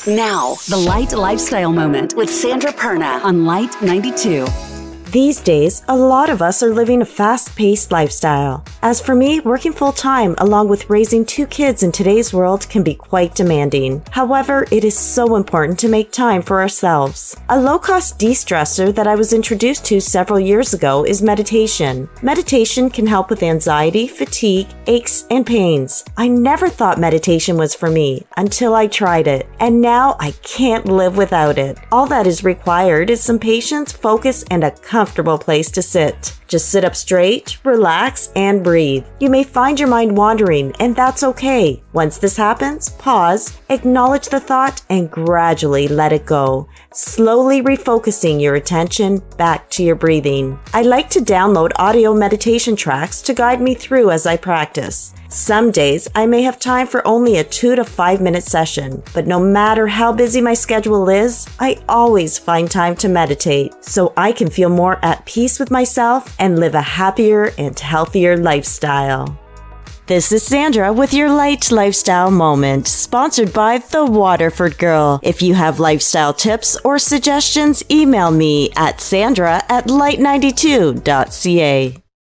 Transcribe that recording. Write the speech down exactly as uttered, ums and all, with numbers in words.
Now, the Light Lifestyle Moment with Sandra Perna on Light ninety-two. These days, a lot of us are living a fast-paced lifestyle. As for me, working full-time along with raising two kids in today's world can be quite demanding. However, it is so important to make time for ourselves. A low-cost de-stressor that I was introduced to several years ago is meditation. Meditation can help with anxiety, fatigue, aches, and pains. I never thought meditation was for me until I tried it, and now I can't live without it. All that is required is some patience, focus, and a comfortable place to sit. Just sit up straight, relax, and breathe. You may find your mind wandering, and that's okay. Once this happens, pause, acknowledge the thought, and gradually let it go, slowly refocusing your attention back to your breathing. I like to download audio meditation tracks to guide me through as I practice. Some days I may have time for only a two to five minute session, but no matter how busy my schedule is, I always find time to meditate so I can feel more at peace with myself and live a happier and healthier lifestyle. This is Sandra with your Light Lifestyle Moment, sponsored by The Waterford Girl. If you have lifestyle tips or suggestions, email me at sandra at light ninety-two dot c a.